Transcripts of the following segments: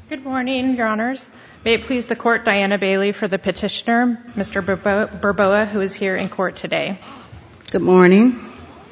Good morning, Your Honors. May it please the Court, Diana Bailey for the petitioner, Mr. Burboa, who is here in court today. Good morning.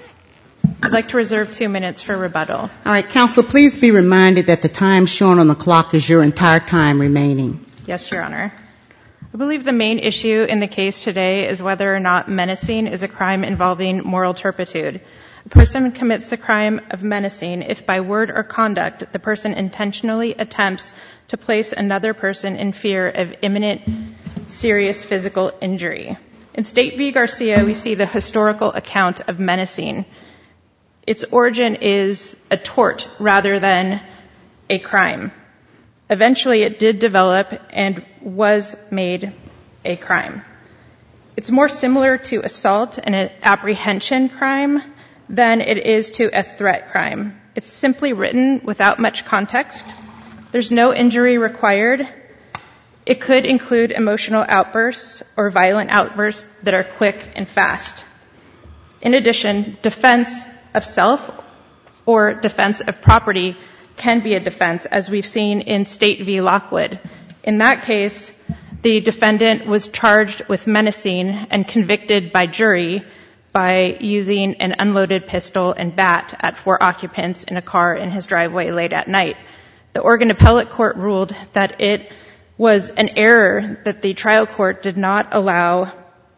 I'd like to reserve 2 minutes for rebuttal. All right, counsel, please be reminded that the time shown on the clock is your entire time remaining. Yes, Your Honor. I believe the main issue in the case today is whether or not menacing is a crime involving moral turpitude. A person commits the crime of menacing if by word or conduct the person intentionally attempts to place another person in fear of imminent serious physical injury. In State v. Garcia, we see the historical account of menacing. Its origin is a tort rather than a crime. Eventually, it did develop and was made a crime. It's more similar to assault and an apprehension crime than it is to a threat crime. It's simply written without much context. There's no injury required. It could include emotional outbursts or violent outbursts that are quick and fast. In addition, defense of self or defense of property can be a defense, as we've seen in State v. Lockwood. In that case, the defendant was charged with menacing and convicted by jury by using an unloaded pistol and bat at 4 occupants in a car in his driveway late at night. The Oregon Appellate Court ruled that it was an error that the trial court did not allow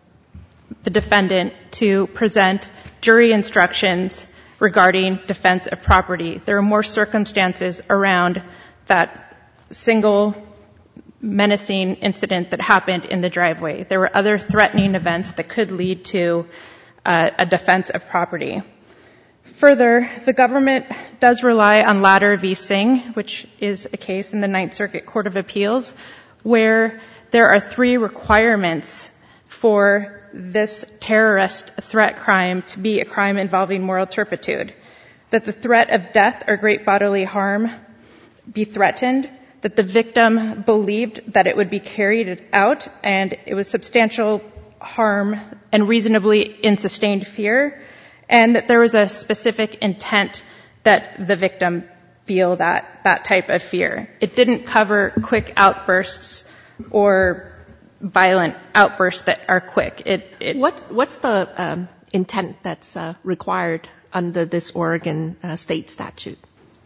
the defendant to present jury instructions regarding defense of property. There are more circumstances around that single menacing incident that happened in the driveway. There were other threatening events that could lead to a defense of property. Further, the government does rely on Ladder v. Singh, which is a case in the Ninth Circuit Court of Appeals, where there are 3 requirements for this terrorist threat crime to be a crime involving moral turpitude: that the threat of death or great bodily harm be threatened, that the victim believed that it would be carried out and it was substantial harm and reasonably in sustained fear, and that there was a specific intent that the victim feel that type of fear. It didn't cover quick outbursts or violent outbursts that are quick. What's the intent that's required under this Oregon state statute?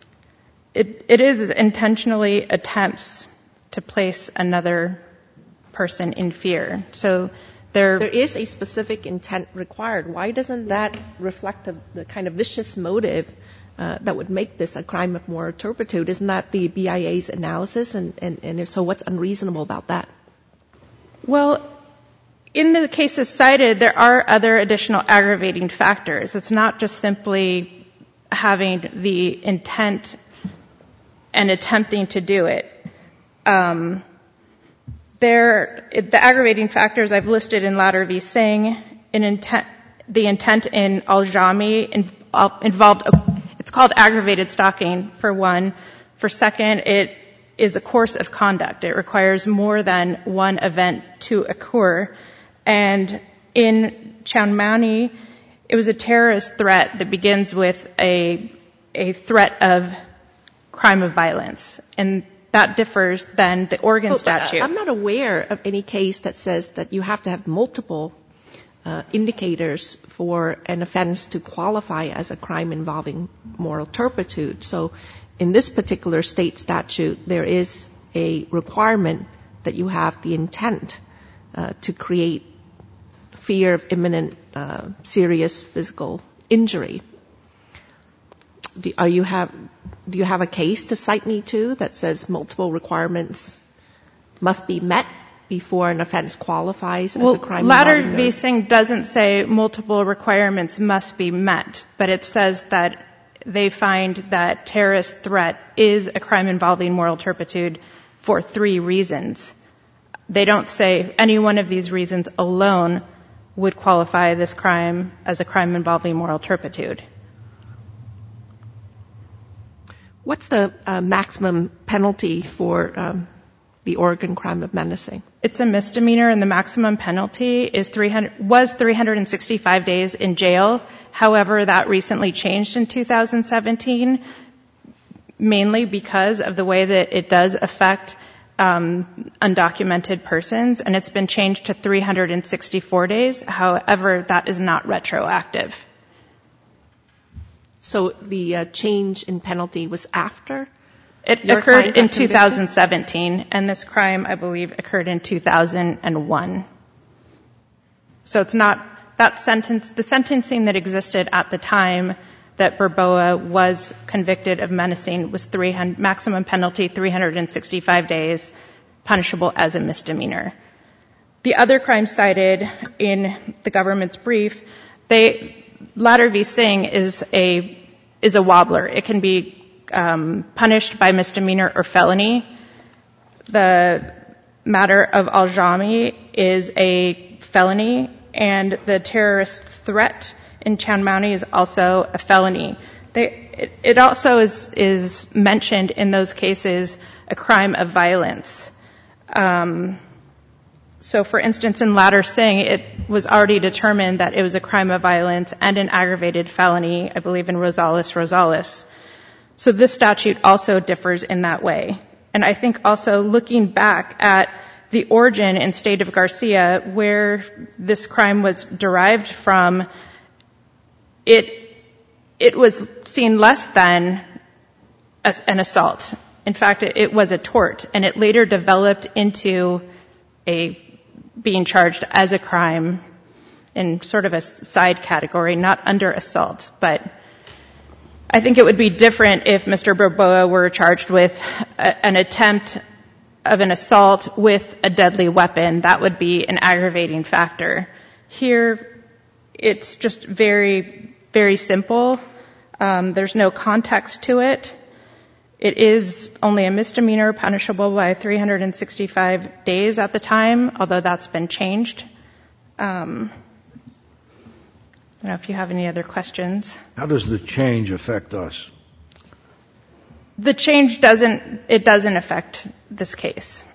It is intentionally attempts to place another person in fear. So there is a specific intent required. Why doesn't that reflect the kind of vicious motive that would make this a crime of moral turpitude? Isn't that the BIA's analysis? And if so, what's unreasonable about that? Well, in the cases cited, there are other additional aggravating factors. It's not just simply having the intent and attempting to do it. The aggravating factors I've listed in Ladder v. Singh, the intent in Al-Jami involved, it's called aggravated stalking, for one. For second, it is a course of conduct. It requires more than one event to occur. And in Chaumani, it was a terrorist threat that begins with a threat of crime of violence. And that differs than the Oregon statute. I'm not aware of any case that says that you have to have multiple indicators for an offense to qualify as a crime involving moral turpitude. So in this particular state statute, there is a requirement that you have the intent to create fear of imminent serious physical injury. Do you have a case to cite me to that says multiple requirements must be met before an offense qualifies as a crime involving Ladder v. Singh doesn't say multiple requirements must be met, but it says that they find that terrorist threat is a crime involving moral turpitude for 3 reasons. They don't say any one of these reasons alone would qualify this crime as a crime involving moral turpitude. What's the maximum penalty for the Oregon crime of menacing? It's a misdemeanor, and the maximum penalty was 365 days in jail. However, that recently changed in 2017 mainly because of the way that it does affect undocumented persons, and it's been changed to 364 days. However, that is not retroactive. So the change in penalty was after? It occurred in 2017, and this crime, I believe, occurred in 2001. So it's not that sentence. The sentencing that existed at the time that Burboa was convicted of menacing was maximum penalty 365 days, punishable as a misdemeanor. The other crime cited in the government's brief, Ladder v. Singh is a wobbler. It can be punished by misdemeanor or felony. The matter of Aljami is a felony, and the terrorist threat in Chiang Mai is also a felony. It also is mentioned in those cases a crime of violence. So, for instance, in Ladder Singh, it was already determined that it was a crime of violence and an aggravated felony, I believe in Rosales. So this statute also differs in that way. And I think also looking back at the origin in State of Garcia, where this crime was derived from, it was seen less than an assault. In fact, it was a tort, and it later developed into being charged as a crime in sort of a side category, not under assault. But I think it would be different if Mr. Burboa were charged with an attempt of an assault with a deadly weapon. That would be an aggravating factor. Here, it's just very, very simple. There's no context to it. It is only a misdemeanor, punishable by 365 days at the time, although that's been changed. I don't know if you have any other questions. How does the change affect us? The change doesn't affect this case,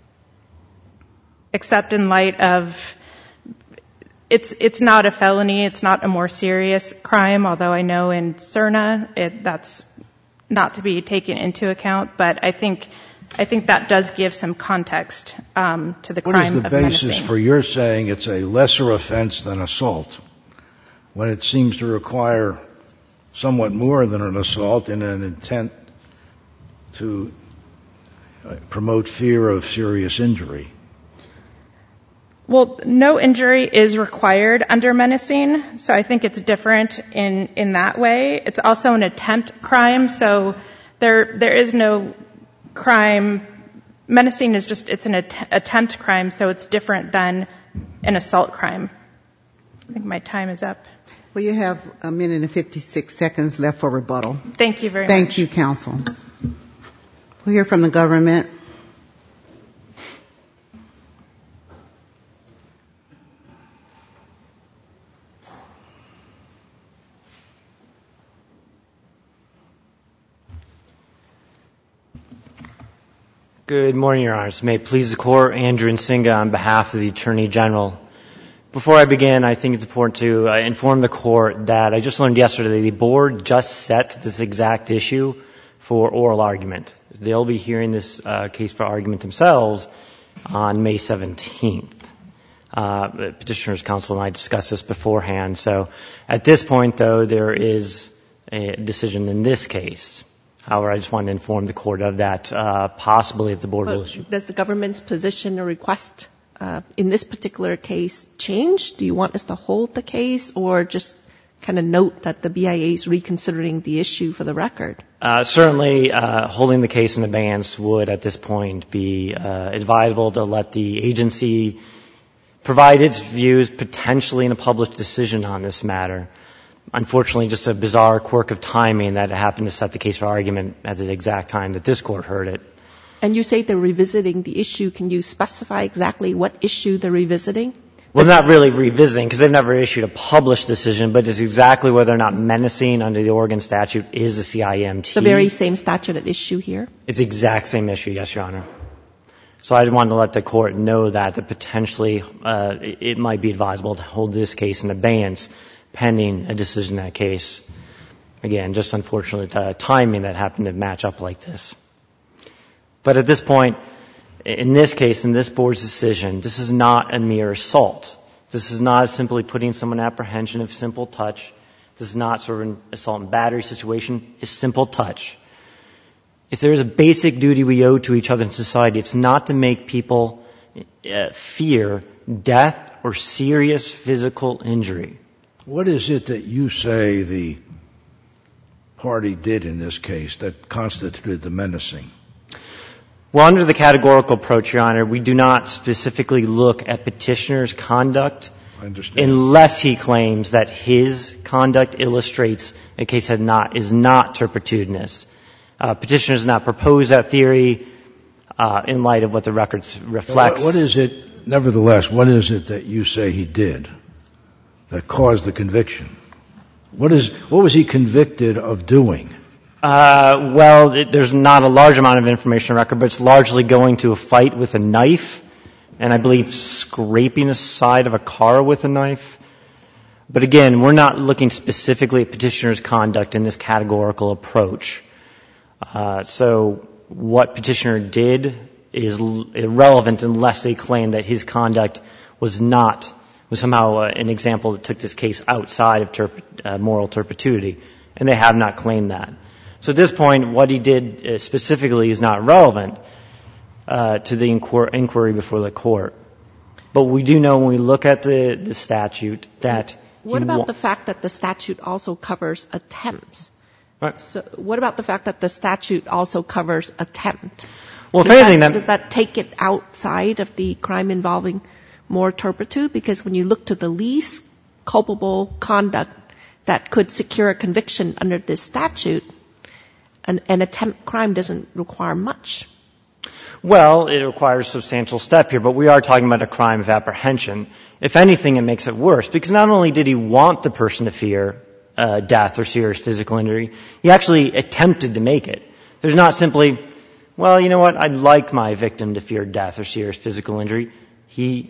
except in light of it's not a felony, it's not a more serious crime, although I know in Cerna that's not to be taken into account, but I think that does give some context to the crime of menacing. What is the basis for your saying it's a lesser offense than assault, when it seems to require somewhat more than an assault in an intent to promote fear of serious injury? Well, no injury is required under menacing, so I think it's different in that way. It's also an attempt crime, so there is no crime. Menacing is it's an attempt crime, so it's different than an assault crime. I think my time is up. Well, you have 1 minute and 56 seconds left for rebuttal. Thank you very much. Thank you, counsel. We'll hear from the government. Good morning, Your Honors. May it please the Court, Andrew Nsinga on behalf of the Attorney General. Before I begin, I think it's important to inform the Court that I just learned yesterday the Board just set this exact issue for oral argument. They'll be hearing this case for argument themselves on May 17th. Petitioner's Counsel and I discussed this beforehand. So at this point, though, there is a decision in this case. However, I just wanted to inform the Court of that, possibly if the Board will issue. Does the government's position or request in this particular case change? Do you want us to hold the case or just kind of note that the BIA is reconsidering the issue for the record? Certainly, holding the case in abeyance would at this point be advisable to let the agency provide its views potentially in a published decision on this matter. Unfortunately, just a bizarre quirk of timing that it happened to set the case for argument at the exact time that this Court heard it. And you say they're revisiting the issue. Can you specify exactly what issue they're revisiting? Well, not really revisiting, because they've never issued a published decision, but it's exactly whether or not menacing under the Oregon statute is a CIMT. The very same statute at issue here? It's the exact same issue, yes, Your Honor. So I wanted to let the Court know that potentially it might be advisable to hold this case in abeyance pending a decision in that case. Again, just unfortunate timing that happened to match up like this. But at this point, in this case, in this board's decision, this is not a mere assault. This is not simply putting someone in apprehension of simple touch. This is not sort of an assault and battery situation. It's simple touch. If there is a basic duty we owe to each other in society, it's not to make people fear death or serious physical injury. What is it that you say the party did in this case that constituted the menacing? Well, under the categorical approach, Your Honor, we do not specifically look at petitioner's conduct unless he claims that his conduct illustrates a case that is not turpitudinous. Petitioner does not propose that theory in light of what the records reflects. What is it, nevertheless, what is it that you say he did that caused the conviction? What was he convicted of doing? Well, there's not a large amount of information on record, but it's largely going to a fight with a knife, and I believe scraping the side of a car with a knife. But again, we're not looking specifically at petitioner's conduct in this categorical approach. So what petitioner did is irrelevant unless they claim that his conduct was somehow an example that took this case outside of moral turpitude, and they have not claimed that. So at this point, what he did specifically is not relevant to the inquiry before the court. But we do know when we look at the statute that... What about the fact that the statute also covers attempts? Right. So what about the fact that the statute also covers attempt? Well, if anything, does that take it outside of the crime involving moral turpitude? Because when you look to the least culpable conduct that could secure a conviction under this statute, an attempt crime doesn't require much. Well, it requires a substantial step here, but we are talking about a crime of apprehension. If anything, it makes it worse, because not only did he want the person to fear death or serious physical injury, he actually attempted to make it. There's not simply, well, you know what, I'd like my victim to fear death or serious physical injury. He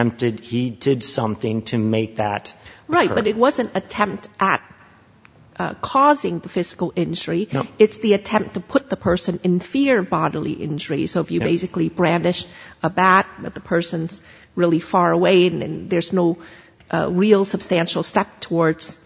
did something to make that occur. Right, but it wasn't attempt at causing the physical injury. No. It's the attempt to put the person in fear of bodily injury. So if you basically brandish a bat, but the person's really far away and there's no real substantial step towards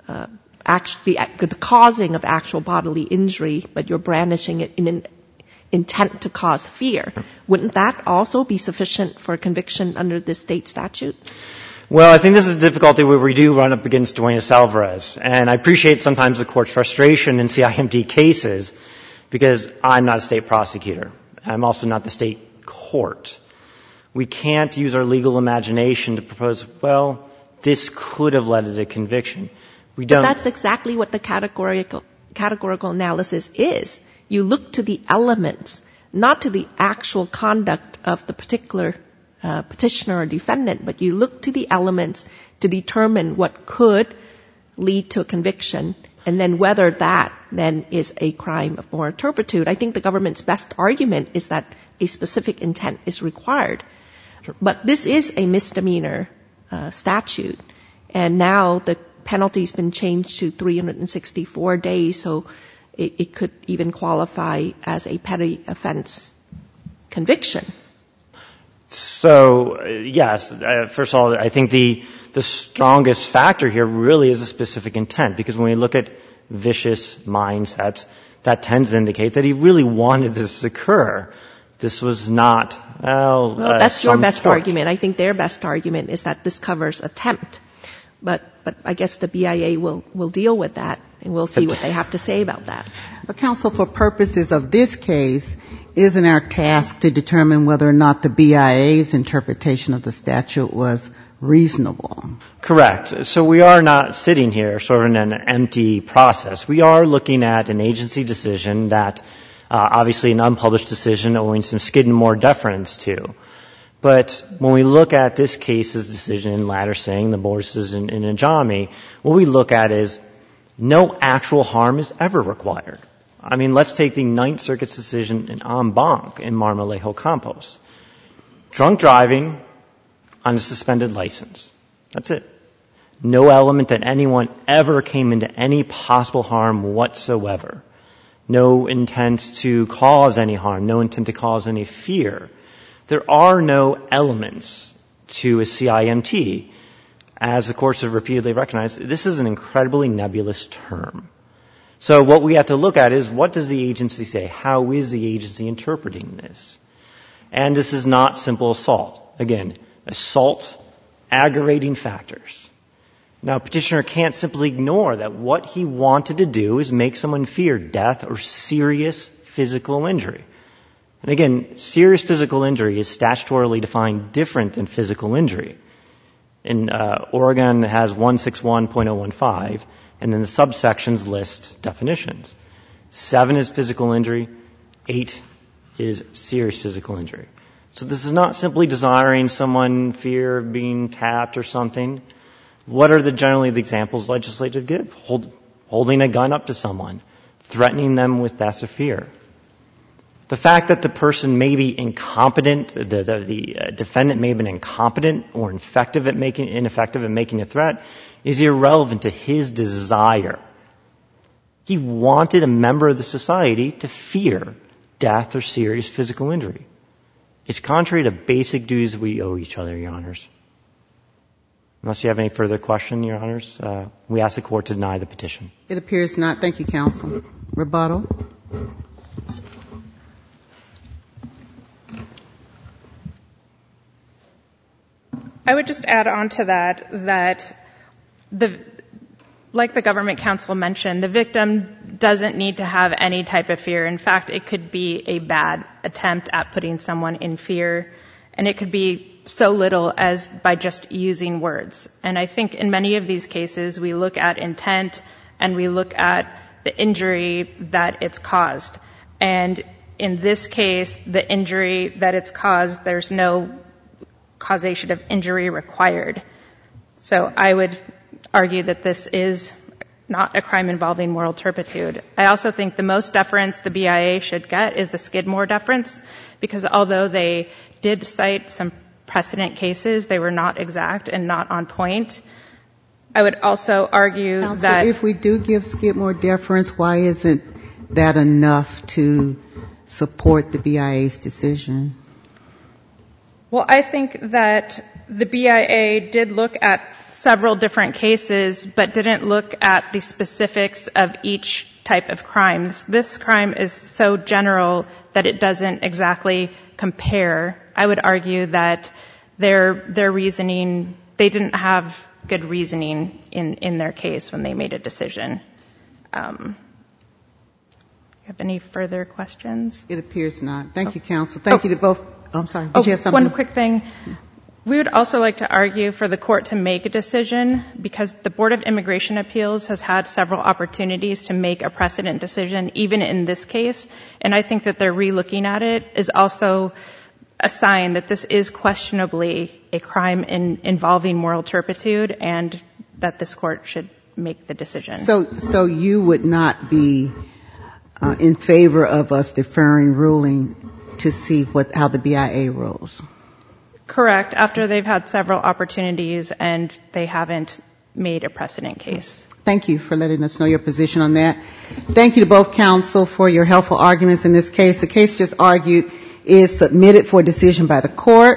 actually the causing of actual bodily injury, but you're brandishing it in an intent to cause fear, wouldn't that also be sufficient for a conviction under this state statute? Well, I think this is a difficulty where we do run up against Duenas-Alvarez. And I appreciate sometimes the court's frustration in CIMT cases because I'm not a state prosecutor. I'm also not the state court. We can't use our legal imagination to propose, well, this could have led to a conviction. We don't. But that's exactly what the categorical analysis is. You look to the elements, not to the actual conduct of the particular petitioner or defendant, but you look to the elements to determine what could lead to a conviction and then whether that then is a crime of moral turpitude. I think the government's best argument is that a specific intent is required. Sure. But this is a misdemeanor statute, and now the penalty's been changed to 364 days, so it could even qualify as a petty offense conviction. So, yes, first of all, I think the strongest factor here really is a specific intent, because when we look at vicious mindsets, that tends to indicate that he really wanted this to occur. This was not, well, that's your best argument. I think their best argument is that this covers attempt. But I guess the BIA will deal with that, and we'll see what they have to say about that. But counsel, for purposes of this case, isn't our task to determine whether or not the BIA's interpretation of the statute was reasonable? Correct. So we are not sitting here sort of in an empty process. We are looking at an agency decision that obviously an unpublished decision owing some Skidmore deference to. But when we look at this case's decision in Lattersing, the board's decision in Ajami, what we look at is no actual harm is ever required. I mean, let's take the Ninth Circuit's decision in en banc in Marmolejo Campos. Drunk driving on a suspended license. That's it. No element that anyone ever came into any possible harm whatsoever. No intent to cause any harm, no intent to cause any fear. There are no elements to a CIMT. As the courts have repeatedly recognized, this is an incredibly nebulous term. So what we have to look at is, what does the agency say? How is the agency interpreting this? And this is not simple assault. Again, assault, aggravating factors. Now, petitioner can't simply ignore that what he wanted to do is make someone fear death or serious physical injury. And again, serious physical injury is statutorily defined different than physical injury. In Oregon, it has 161.015, and then the subsections list definitions. 7 is physical injury, 8 is serious physical injury. So this is not simply desiring someone fear of being tapped or something. What are generally the examples legislative give? Holding a gun up to someone, threatening them with death or fear. The fact that the person may be incompetent, the defendant may have been incompetent or ineffective at making a threat is irrelevant to his desire. He wanted a member of the society to fear death or serious physical injury. It's contrary to basic duties we owe each other, Your Honors. Unless you have any further question, Your Honors, we ask the Court to deny the petition. It appears not. Thank you, counsel. Rebuttal. I would just add on to that like the government counsel mentioned, the victim doesn't need to have any type of fear. In fact, it could be a bad attempt at putting someone in fear, and it could be so little as by just using words. And I think in many of these cases, we look at intent and we look at the injury that it's caused. And in this case, the injury that it's caused, there's no causation of injury required. So I would argue that this is not a crime involving moral turpitude. I also think the most deference the BIA should get is the Skidmore deference, because although they did cite some precedent cases, they were not exact and not on point. I would also argue Counsel, that if we do give Skidmore deference, why isn't that enough to support the BIA's decision? Well, I think that the BIA did look at several different cases, but didn't look at the specifics of each type of crimes. This crime is so general that it doesn't exactly compare. I would argue that their reasoning, they didn't have good reasoning in their case when they made a decision. You have any further questions? It appears not. Thank you, counsel. Thank you to both. I'm sorry. Did you have something? One quick thing. We would also like to argue for the court to make a decision, because the Board of Immigration Appeals has had several opportunities to make a precedent decision, even in this case. And I think that they're re-looking at it is also a sign that this is questionably a crime involving moral turpitude, and that this court should make the decision. So you would not be in favor of us deferring ruling to see how the BIA rules? Correct. After they've had several opportunities and they haven't made a precedent case. Thank you for letting us know your position on that. Thank you to both counsel for your helpful arguments in this case. The case just argued is submitted for decision by the court.